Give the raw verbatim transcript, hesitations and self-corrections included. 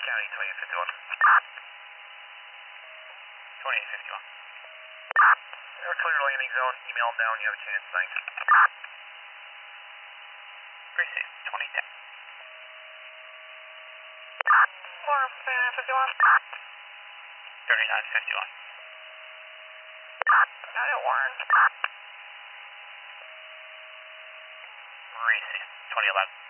County twenty-eight fifty-one. twenty-eight fifty-one. You're clear landing zone. Email them down. You have a chance. Thanks. Precinct twenty ten. Four fifty-one. thirty-nine fifty-one. Got it, Warren. Precinct twenty eleven.